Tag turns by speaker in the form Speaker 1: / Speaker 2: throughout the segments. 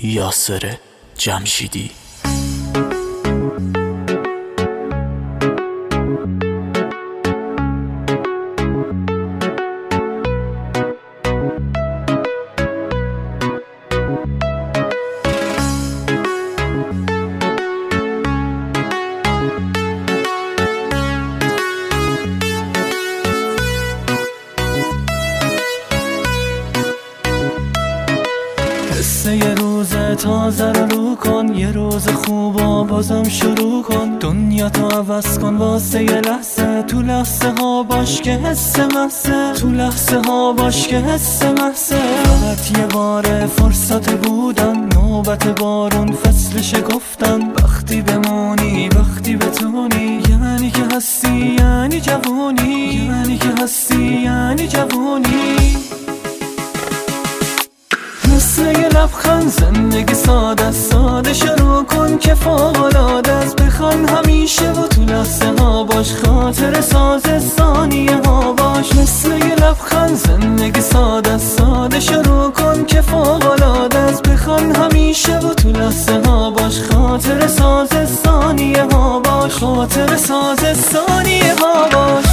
Speaker 1: یاسر جمشیدی.
Speaker 2: یه روز تازه رو کن، یه روز خوبا بازم شروع کن. دنیا تو عوض کن واسه یه لحظه، تو لحظه ها باش که حس محسه، تو لحظه ها باش که حس محسه. فقط یه بار فرصت بودن، نوبت بارون فصل شکفتن. وقتی بمونی وقتی بتونی، یعنی که هستی یعنی جوونی، یعنی که هستی یعنی جوونی. مثل یه لبخند زندگی ساده ساده شروع کن که فوق‌العاده است. بخوان همیشه و تو لحظه ها باش، خاطر ساز ثانیه ها باش. مثل یه لبخند زندگی ساده ساده شروع کن که فوق‌العاده است. بخوان همیشه و تو لحظه ها باش، خاطر ساز ثانیه ها باش، خاطر ساز ثانیه ها باش.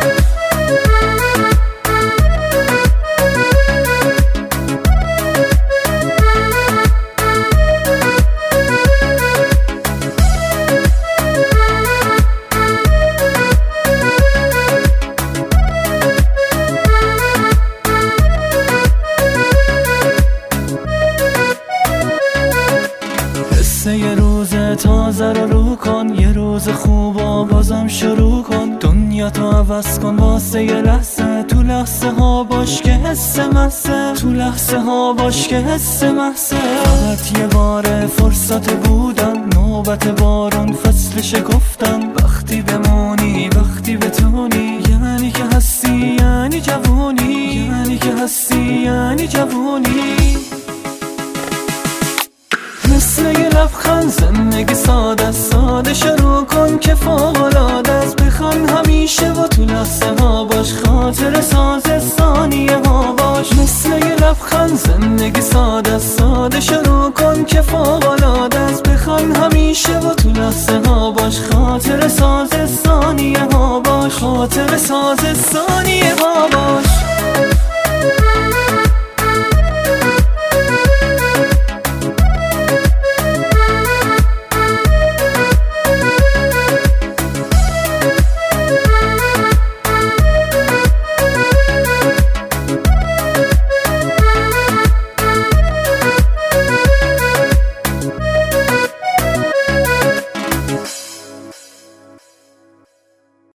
Speaker 2: یه روز تازه رو کن، یه روز خوبا بازم شروع کن. دنیا تو عوض کن واسه یه لحظه، تو لحظه ها باش که حس محسه، تو لحظه ها باش که حس محسه. فقط یه بار فرصت بودن، نوبت بارون فصل شکفتن. وقتی بمونی وقتی بتونی، یعنی که هستی یعنی جوونی، یعنی که هستی یعنی جوونی. مثل یه لبخند زندگی ساده ساده شروع کن که فوق‌العاده است. بخوان همیشه و تو لحظه ها باش، خاطر ساز ثانیه ها باش. مثل یه لبخند زندگی ساده ساده شروع کن که فوق‌العاده